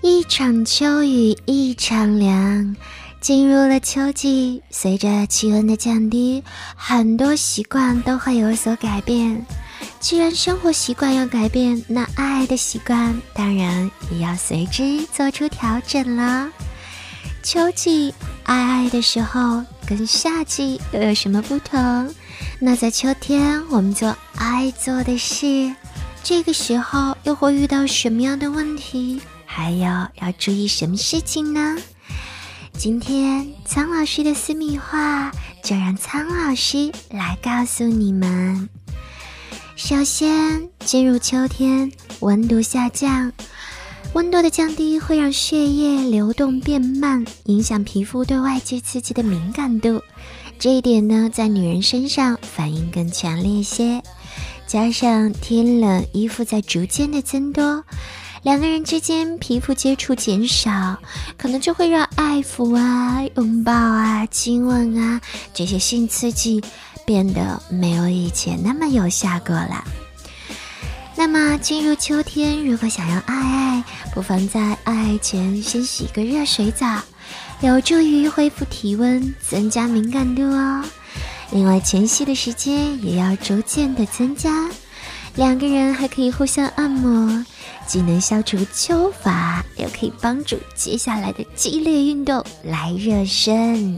一场秋雨一场凉，进入了秋季，随着气温的降低，很多习惯都会有所改变。既然生活习惯要改变，那爱的习惯当然也要随之做出调整了。秋季爱的时候跟夏季又有什么不同？那在秋天我们做爱做的事，这个时候又会遇到什么样的问题？还有要注意什么事情呢？今天苍老师的私密话就让苍老师来告诉你们。首先，进入秋天，温度下降，温度的降低会让血液流动变慢，影响皮肤对外界刺激的敏感度。这一点呢，在女人身上反应更强烈些。加上天冷，衣服在逐渐的增多，两个人之间皮肤接触减少，可能就会让爱抚啊、拥抱啊、亲吻啊这些性刺激变得没有以前那么有效果了。那么进入秋天，如果想要爱，不妨在爱前先洗个热水澡，有助于恢复体温，增加敏感度哦。另外前戏的时间也要逐渐的增加，两个人还可以互相按摩，既能消除秋乏，又可以帮助接下来的激烈运动来热身。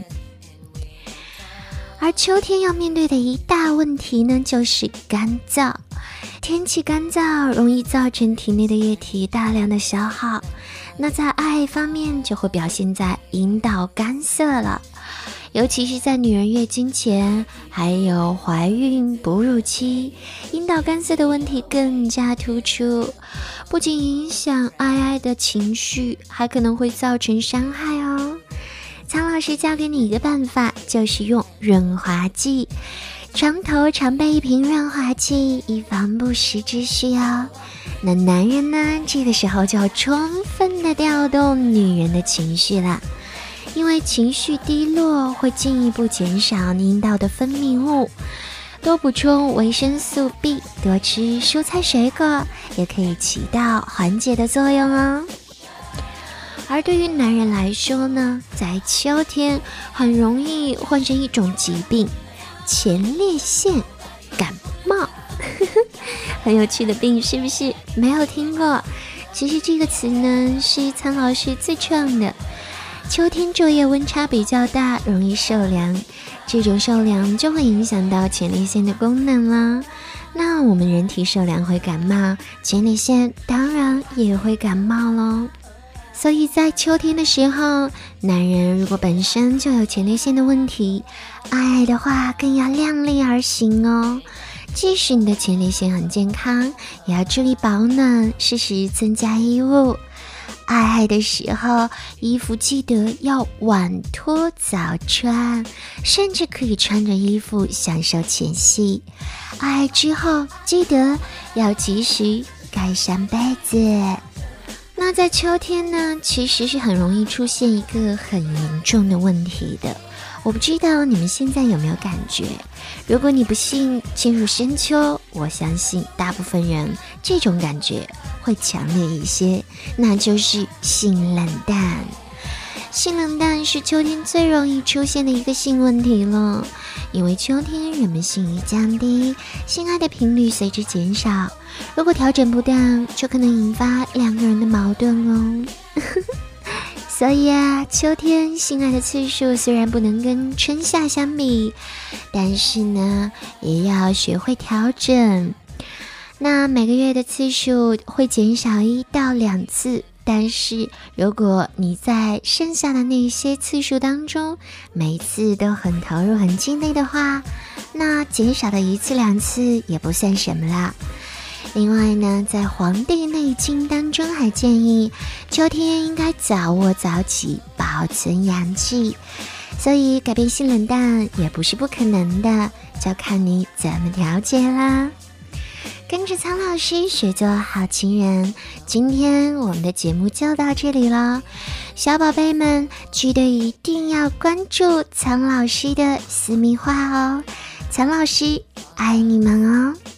而秋天要面对的一大问题呢，就是干燥。天气干燥容易造成体内的液体大量的消耗，那在爱方面就会表现在阴道干涩了。尤其是在女人月经前，还有怀孕、哺乳期，阴道干涩的问题更加突出，不仅影响爱的情绪，还可能会造成伤害哦。苍老师教给你一个办法，就是用润滑剂，床头常备一瓶润滑剂，以防不时之需哦。那男人呢，这个时候就要充分的调动女人的情绪了，因为情绪低落会进一步减少阴道的分泌物。多补充维生素 B， 多吃蔬菜水果，也可以起到缓解的作用哦。而对于男人来说呢，在秋天很容易患上一种疾病，前列腺感冒。很有趣的病是不是？没有听过。其实这个词呢，是苍老师自创的。秋天昼夜温差比较大，容易受凉，这种受凉就会影响到前列腺的功能啦。那我们人体受凉会感冒，前列腺当然也会感冒咯。所以在秋天的时候，男人如果本身就有前列腺的问题，爱的话更要量力而行哦。即使你的前列腺很健康，也要注意保暖，适时增加衣物。爱的时候，衣服记得要晚脱早穿，甚至可以穿着衣服享受前戏。爱之后，记得要及时盖上被子。那在秋天呢，其实是很容易出现一个很严重的问题的。我不知道你们现在有没有感觉，如果你不信进入深秋，我相信大部分人这种感觉会强烈一些，那就是性冷淡。性冷淡是秋天最容易出现的一个性问题了，因为秋天人们性欲降低，性爱的频率随之减少，如果调整不当，就可能引发两个人的矛盾哦。所以啊，秋天性爱的次数虽然不能跟春夏相比，但是呢，也要学会调整。那每个月的次数会减少1到2次，但是如果你在剩下的那些次数当中，每一次都很投入很尽力的话，那减少的1次2次也不算什么啦。另外呢，在《黄帝内经》当中还建议秋天应该早卧早起，保存阳气，所以改变性冷淡也不是不可能的，就看你怎么调节啦。跟着苍老师学做好情人，今天我们的节目就到这里了。小宝贝们，记得一定要关注苍老师的私密话哦，苍老师爱你们哦。